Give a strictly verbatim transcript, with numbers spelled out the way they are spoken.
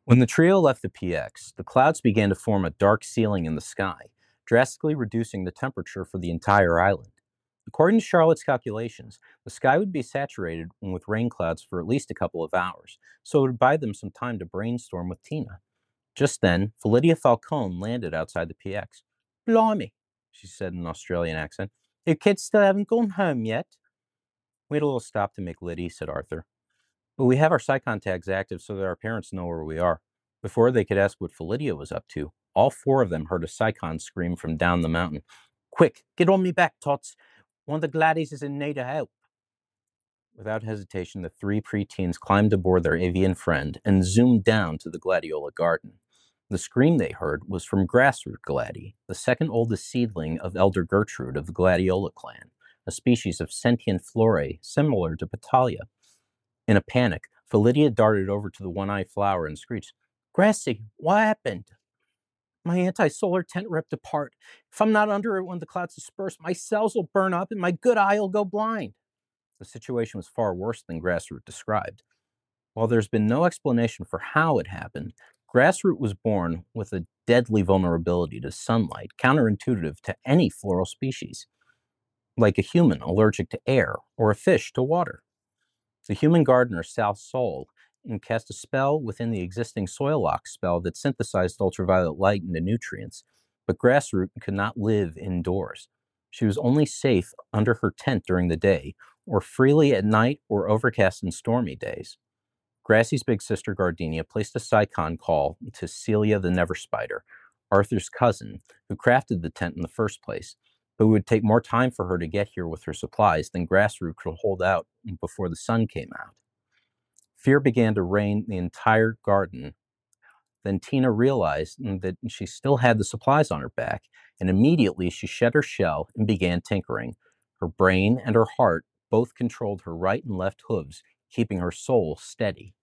When the trio left the P X, the clouds began to form a dark ceiling in the sky, drastically reducing the temperature for the entire island. According to Charlotte's calculations, the sky would be saturated with rain clouds for at least a couple of hours, so it would buy them some time to brainstorm with Tina. Just then, Felidia Falcone landed outside the P X. "Blimey," she said in an Australian accent. "You kids still haven't gone home yet?" "We had a little stop to make, Liddy," said Arthur. "But we have our Psychon tags active so that our parents know where we are." Before they could ask what Felidia was up to, all four of them heard a Psychon scream from down the mountain. "Quick, get on me back, Tots. One of the Gladdies is in need of help." Without hesitation, the three preteens climbed aboard their avian friend and zoomed down to the Gladiola garden. The scream they heard was from Grassroot Gladdie, the second oldest seedling of Elder Gertrude of the Gladiola clan, a species of sentient flora similar to Petalia. In a panic, Felidia darted over to the one-eyed flower and screeched, "Grassy, what happened?" "My anti-solar tent ripped apart. If I'm not under it when the clouds disperse, my cells will burn up and my good eye will go blind." The situation was far worse than Grassroot described. While there's been no explanation for how it happened, Grassroot was born with a deadly vulnerability to sunlight, counterintuitive to any floral species, like a human allergic to air or a fish to water. The human gardener, Sal Sol, cast a spell within the existing soil lock spell that synthesized ultraviolet light into nutrients, but Grassroot could not live indoors. She was only safe under her tent during the day, or freely at night or overcast and stormy days. Grassy's big sister Gardenia placed a Psychon call to Celia the Never Spider, Arthur's cousin, who crafted the tent in the first place, but it would take more time for her to get here with her supplies than Grassroot could hold out before the sun came out. Fear began to reign the entire garden. Then Tina realized that she still had the supplies on her back, and immediately she shed her shell and began tinkering. Her brain and her heart both controlled her right and left hooves, keeping her soul steady.